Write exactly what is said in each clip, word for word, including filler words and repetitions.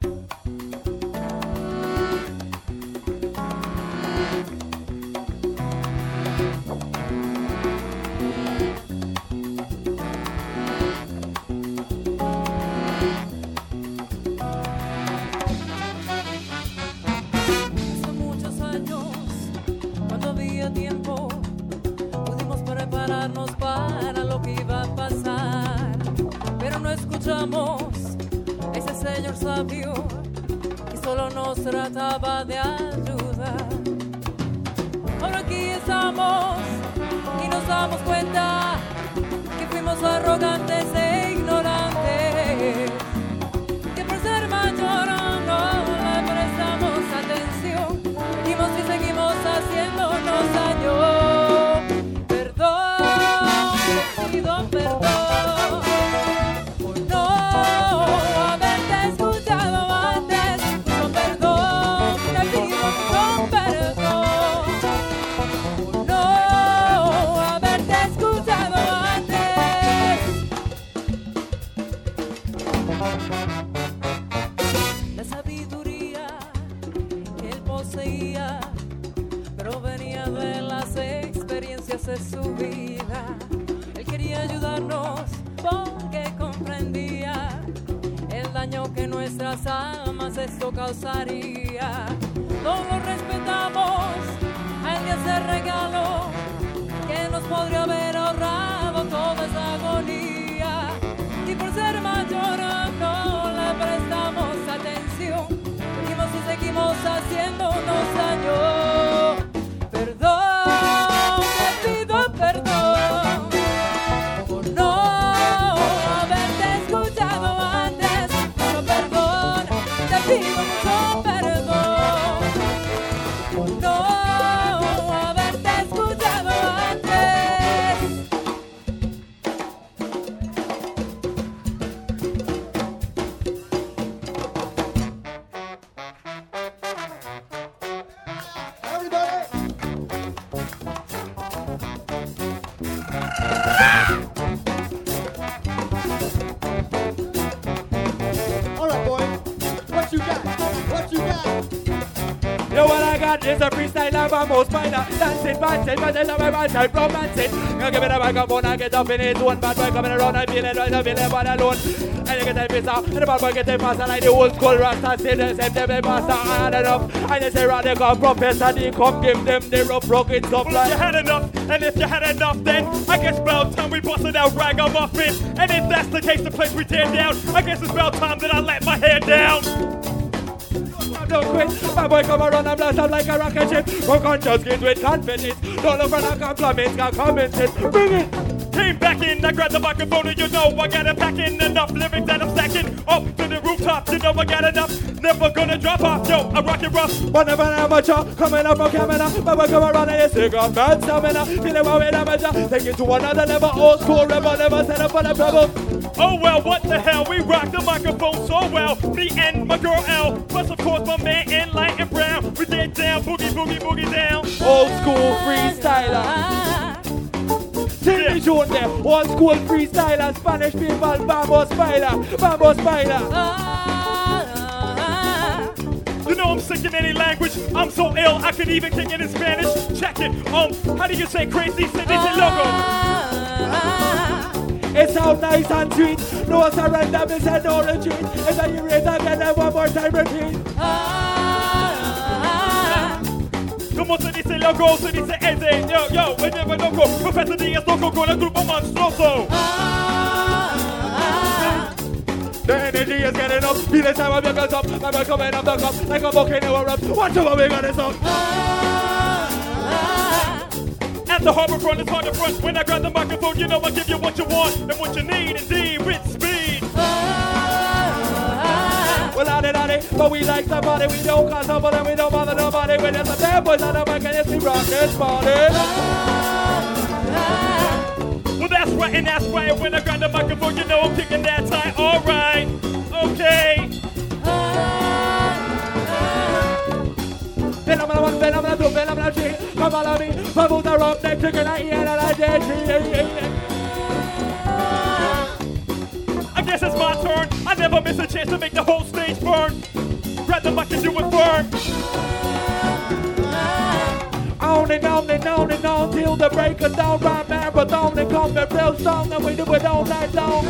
Ese señor sabio que solo nos trataba de ayudar. Ahora aquí estamos y nos damos cuenta que fuimos arrogantes e ignorantes, que por ser mayor no le prestamos atención, seguimos y seguimos haciéndonos daño. Perdón, te pido perdón. La sabiduría que él poseía provenía de las experiencias de su vida. Él quería ayudarnos porque comprendía el daño que nuestras almas esto causaría. Todos lo respetamos a él de hacer regalo que nos podría haber ahorrado toda esa agonía. Y por ser mayor no le prestamos atención, seguimos y seguimos haciéndonos daño. Perdón, te pido perdón por no haberte escuchado antes. Mucho perdón, te pido mucho perdón por no haberte escuchado antes. Yo, what I got is a freestyle vamos baila, dancing, dancing, dancing, dancing, romancing. I'll give it a microphone, I get up in it, one bad boy coming around, I feel it, I feel it, one alone. And you get that piece out, and the bad boy get the master like the old school rasta, still the same, they master, I had enough. And they say, radical professor, they come give them the rough rocket stuff well, like. if you had enough, and if you had enough, then I guess about time we busted out ragamuffin. And if that's the case, the place we tear down, I guess it's about time that I let my hair down. Don't quit, my boy come around and blast up like a rocket ship. Work on just get with confidence. Don't look for no compliments, got comments. Bring it. Came back in, I grabbed the microphone and you know I got it packing. Enough lyrics that I'm stacking up to the rooftop. You know I got enough, never gonna drop off. Yo, I rock it rough. Whenever I'm amateur, coming up on camera. My boy come around and you still got bad stamina. Feeling well with amateur, take it to another level. Old school rebel, never set up on a pebble. Oh well, what the hell, we rock the microphone so well. Me and my girl L, plus of course my man in light and brown. We get down, boogie, boogie, boogie down. Old school freestyler. Tell me Joan there, old school freestyler. Spanish people, vamos baila, vamos baila. You know I'm sick in any language, I'm so ill, I can even kick it in Spanish. Check it, um, how do you say crazy? Say this in logo. It sounds nice and sweet. No surrender, me say no retreat. If I hear it again, then one more time repeat. Como se dice loco, se dice ese. Yo, yo, me llevo loco. Professor D es loco con el grupo monstruoso. The energy is getting up. Feel the time of your guns up. My boy coming up the cup like a volcano erupt. Watch over we got this up. At the harbor front, it's hard to front. When I grab the microphone, you know I give you what you want and what you need, indeed, with speed. Well, I did, I did, but we like somebody. We don't call somebody, and we don't bother nobody. When there's some bad boys on the mic, and you see rock this party. Well, that's right, and that's right. When I grab the microphone, you know I'm kicking that tie. All right, okay. Phenomenal one, phenomenal two, phenomenal three. Come on, me, bubble the rock, neck, chicken, I eat, and I did three. I guess it's my turn. I never miss a chance to make the whole stage burn. break it down by marathon and come back real strong and we do it all night long.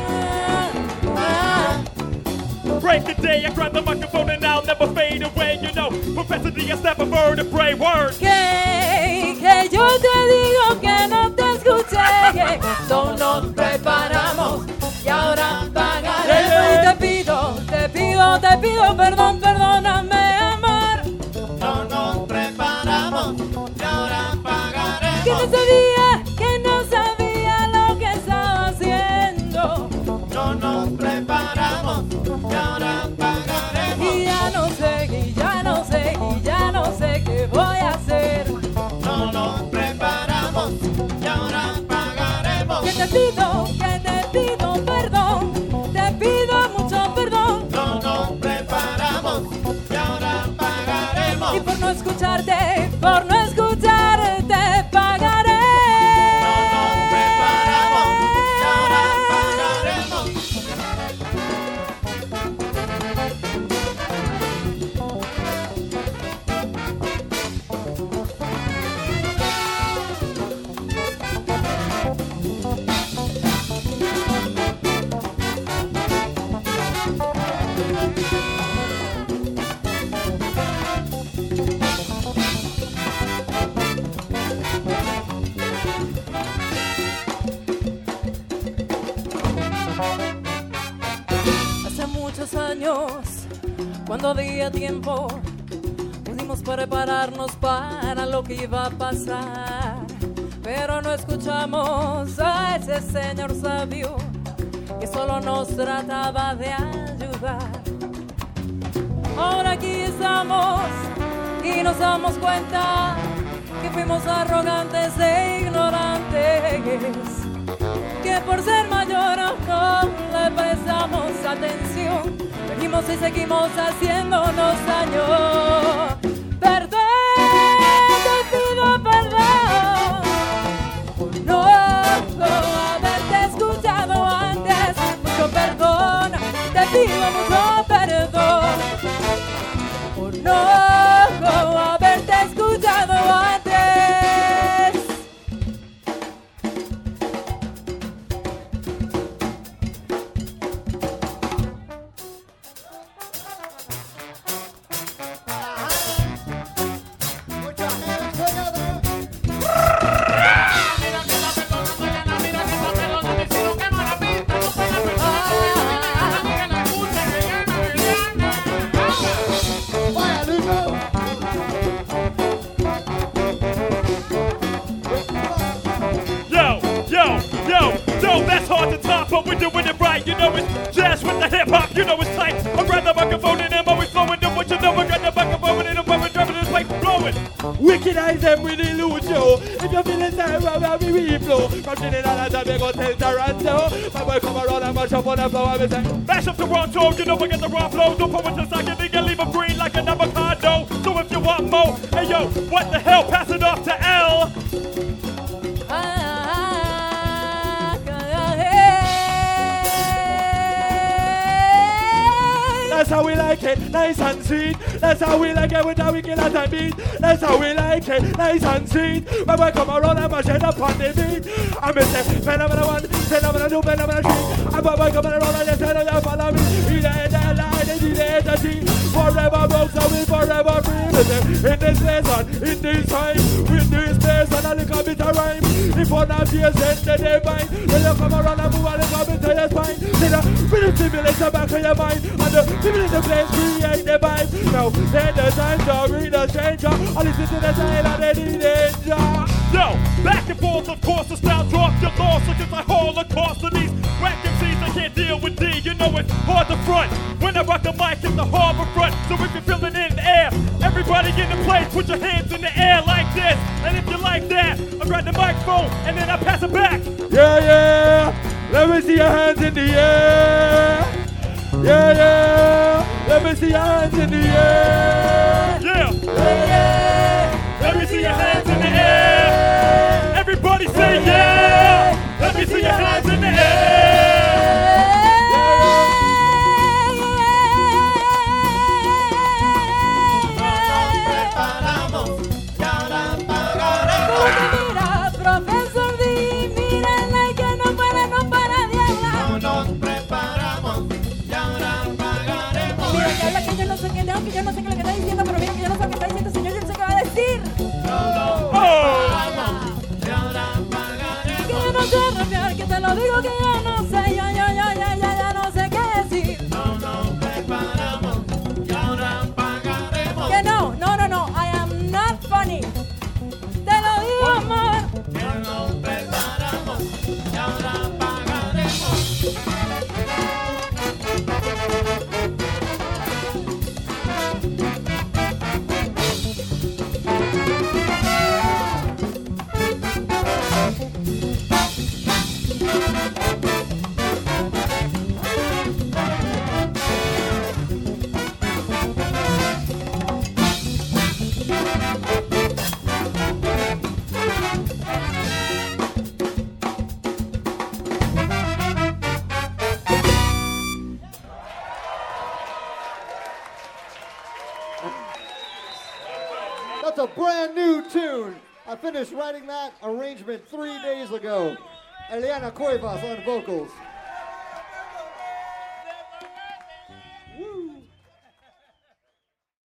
Break the day, I grab the microphone and I'll never fade away, you know. Professor D, I snap a vertebrae, word. Que, que yo te digo que no te escuché, que no nos preparamos y ahora pagaremos. Y te pido, te pido, te pido perdón, perdóname, amor. No nos preparamos y ahora pagaremos. Que no sabía, que no sabía lo que estaba haciendo. No nos preparamos y ahora pagaremos. Y ya no sé, y ya no sé, y ya no sé qué voy a hacer. No nos preparamos y ahora pagaremos. Que te pido, que te pido perdón, te pido mucho perdón. No nos preparamos y ahora pagaremos. Y por no escucharte, por no escucharte, pagaré. No nos preparamos y ahora pagaremos. Hace muchos años, cuando había tiempo, pudimos prepararnos para lo que iba a pasar. Pero no escuchamos a ese señor sabio que solo nos trataba de ayudar. Ahora aquí estamos y nos damos cuenta que fuimos arrogantes e ignorantes, que por ser mayor no le prestamos atención, venimos y seguimos haciéndonos daño. Perdón, te pido perdón por no haberte escuchado antes. Mucho perdón, te pido mucho perdón por no haberte escuchado antes. Yo, yo, yo, yo, that's hard to top, but we're doing it right. You know it's jazz with the hip hop, you know it's tight. I grab the microphone and I'm always flowing. Do what you know, I got the microphone and I'm always driving this place blowing. Wicked eyes them with the loot show. If you're feeling sad, well, well, we we flow. From Trinidad and Tobago till Toronto. My boy come around and mash up on the floor and we say, Mash up Toronto, you know I got the raw flow. Don't put it to second, then you leave them green like an avocado. So if you want more, hey yo, what the hell, pass it off to L. that's how we like it, nice and sweet. That's how we like it with the wicked as I beat. That's how we like it, nice and sweet. My boy come around and mash it up on the beat. I'm a say, phenomenal one, phenomenal two, phenomenal three. And my boy come around and just say, you follow me. He the the line, he the energy. Forever broke, so we forever free. In this lesson, in this time, in this place, and a little bit of rhyme. If one of you send the divine, when you come around and move a little bit to your spine. See the really stimulate back of your mind. And the stimulate the place, create the vibe. Now, then the time to read the stranger. I listen to the sign and they need danger. Yo, back and forth, of course, the style drops your loss against the holocaust of these whack M Cs. I can't deal with D, you know it's hard to front. When I rock the mic, it's the harbor front. So if you're feeling it in the air, everybody in the place, put your hands in the air like this. And if you like that, I grab the microphone and then I pass it back. Yeah, yeah, let me see your hands in the air. Yeah, yeah, let me see your hands in the air. Yeah, Yeah, yeah, let me see your hands in the air. Everybody say yeah. Let me see your hands in the air. Preparamos y ahora pagaremos. That's a brand new tune. I finished writing that arrangement three days ago. Eliana Cuevas on vocals.